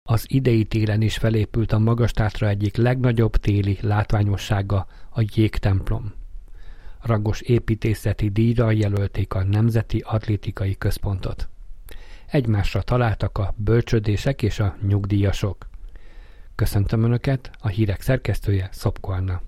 Az idei télen is felépült a Magas-Tátra egyik legnagyobb téli látványossága, a Jégtemplom. Rangos építészeti díjra jelölték a Nemzeti Atlétikai Központot. Egymásra találtak a bölcsödések és a nyugdíjasok. Köszöntöm Önöket, a hírek szerkesztője Szopko Anna.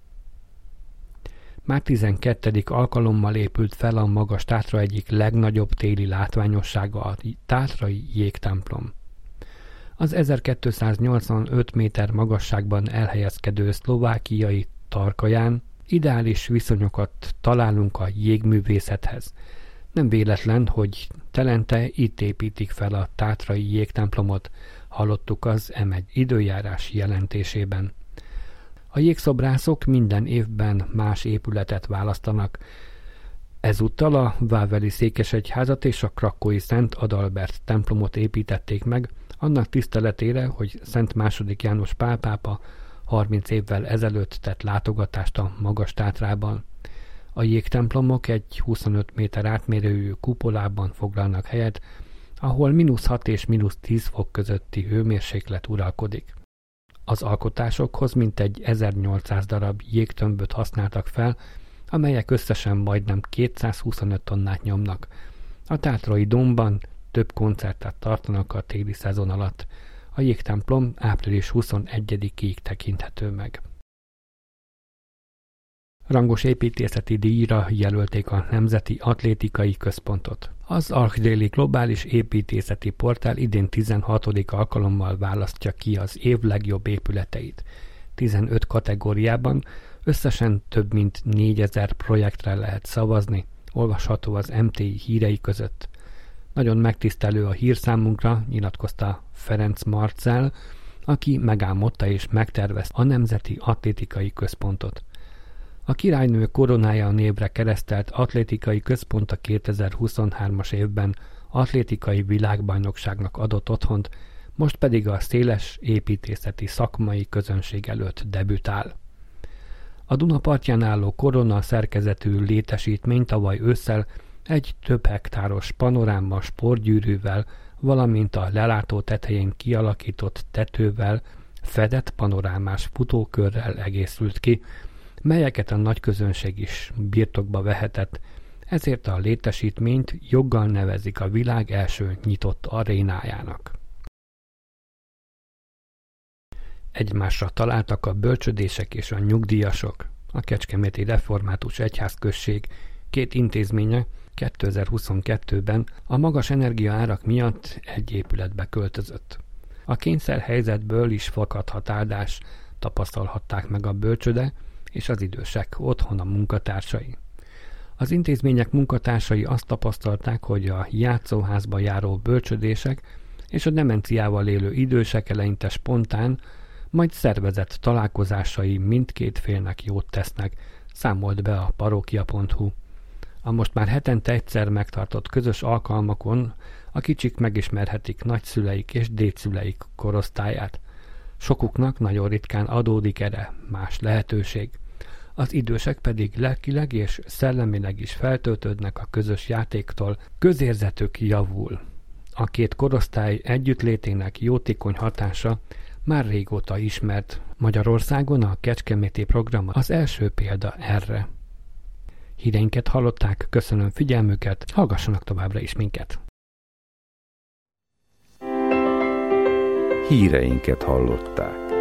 Már 12. alkalommal épült fel a Magas-Tátra egyik legnagyobb téli látványossága, a Tátrai Jégtemplom. Az 1285 méter magasságban elhelyezkedő szlovákiai Tarkaján ideális viszonyokat találunk a jégművészethez. Nem véletlen, hogy telente itt építik fel a Tátrai Jégtemplomot, hallottuk az M1 időjárás jelentésében. A jégszobrászok minden évben más épületet választanak. Ezúttal a Wáveli székesegyházat és a krakói Szent Adalbert templomot építették meg, annak tiszteletére, hogy Szent II. János Pál pápa 30 évvel ezelőtt tett látogatást a Magas-Tátrában. A jégtemplomok egy 25 méter átmérőjű kupolában foglalnak helyet, ahol -6 és -10 fok közötti hőmérséklet uralkodik. Az alkotásokhoz mintegy 1800 darab jégtömböt használtak fel, amelyek összesen majdnem 225 tonnát nyomnak. A Tátrai Dómban több koncertet tartanak a téli szezon alatt. A jégtemplom április 21-ig tekinthető meg. Rangos építészeti díjra jelölték a Nemzeti Atlétikai Központot. Az Archdéli Globális Építészeti Portál idén 16. alkalommal választja ki az év legjobb épületeit. 15 kategóriában összesen több mint 4000 projektre lehet szavazni, olvasható az MTI hírei között. Nagyon megtisztelő a hír számunkra, nyilatkozta Ferenc Marcell, aki megálmodta és megtervezte a Nemzeti Atlétikai Központot. A királynő koronája a névre keresztelt atlétikai központ a 2023-as évben atlétikai világbajnokságnak adott otthont, most pedig a széles építészeti szakmai közönség előtt debütál. A Duna partján álló korona szerkezetű létesítmény tavaly ősszel egy több hektáros panoráma sportgyűrűvel, valamint a lelátó tetején kialakított tetővel, fedett panorámás futókörrel egészült ki, melyeket a nagy közönség is birtokba vehetett, ezért a létesítményt joggal nevezik a világ első nyitott arénájának. Egymásra találtak a bölcsödések és a nyugdíjasok. A Kecskeméti Református Egyházközség két intézménye 2022-ben a magas energiaárak miatt egy épületbe költözött. A kényszerhelyzetből is fakadhat áldás, tapasztalhatták meg a bölcsöde és az idősek otthona munkatársai. Az intézmények munkatársai azt tapasztalták, hogy a játszóházba járó bölcsödések és a demenciával élő idősek eleinte spontán, majd szervezett találkozásai mindkét félnek jót tesznek, számolt be a parókia.hu. A most már hetente egyszer megtartott közös alkalmakon a kicsik megismerhetik nagyszüleik és dédszüleik korosztályát. Sokuknak nagyon ritkán adódik erre más lehetőség. Az idősek pedig lelkileg és szellemileg is feltöltődnek a közös játéktól, közérzetük javul. A két korosztály együttlétének jótékony hatása már régóta ismert. Magyarországon a Kecskeméti program az első példa erre. Híreinket hallották, köszönöm figyelmüket, hallgassanak továbbra is minket. Híreinket hallották.